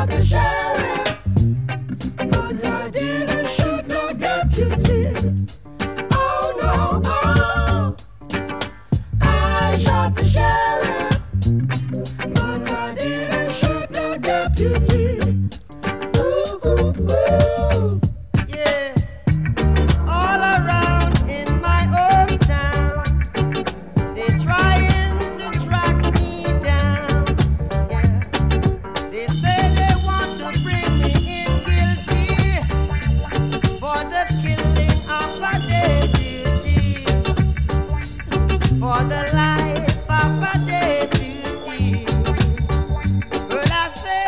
shot the sheriff, but I didn't shoot no deputy. Oh no, oh, I shot the sheriff, but I didn't shoot no deputy. Ooh, ooh, ooh. Yeah, all around in my hometown, they trying to track me down. Yeah, they say they want to bring me in guilty for the killing of a deputy, for the life of a deputy. Well, I say,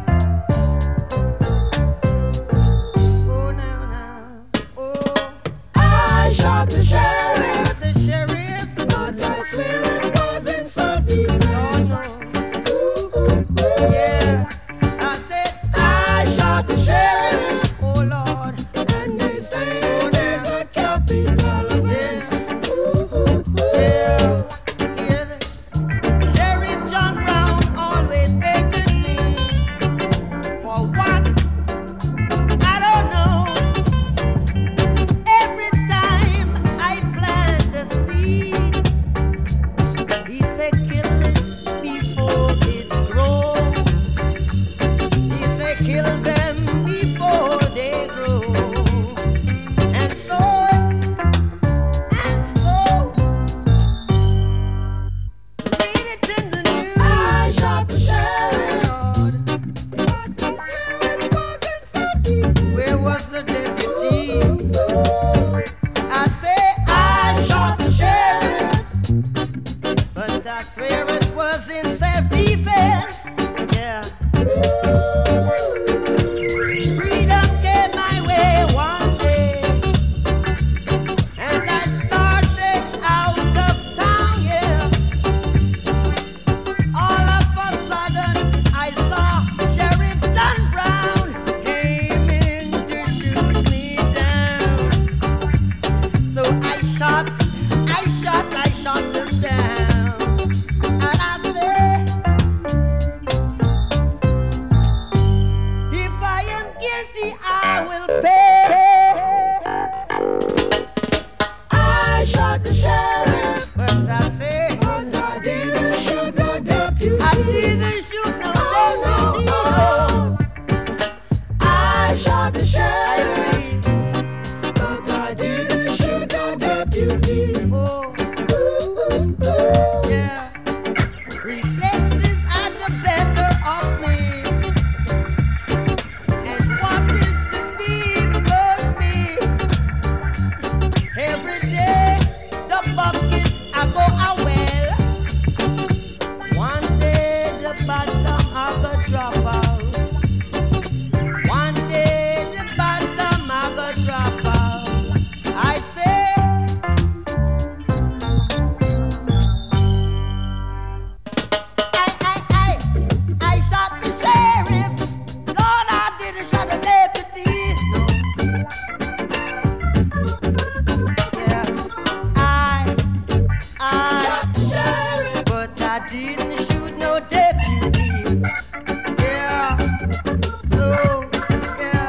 oh now, oh, I shot the sheriff, the sheriff, but I swear it was in self-defense. oh Ooh, ooh, ooh. no, yeah, I said, I shot the sheriff, oh Lord, and they say there's a capital offense. Ooh, ooh, ooh. yeah, hear the Sheriff John Brown always hated me for what? I don't know. Every time I plant a seed, he said kill it before it grows. He said kill them before they grow. And so, read it in the news. I shot the sheriff, Lord. but I swear it was in self-defense. Where was the deputy? Ooh, I say I shot the sheriff, but I swear it was in self-defense. Yeah. Freedom came my way one day, and I started out of town. Yeah. All of a sudden, I saw Sheriff John Brown aiming to shoot me down. So I shot him down. And I said, if I am guilty, I will pay. I shot the sheriff, But I say, but I didn't shoot no deputy. I didn't shoot no deputy. Oh, I shot the I sheriff, but I didn't shoot no deputy. oh, Ooh, ooh, ooh. yeah. Reflexes are the better of me. And what is to be must be. Every day the bucket I go a well. One day the bottom I go drop out. One day the bottom I go drop out. I say, I shot the sheriff. Lord, I didn't shot the deputy. No. Yeah, I Shot the sheriff, but I didn't shoot no deputy. Yeah, so yeah.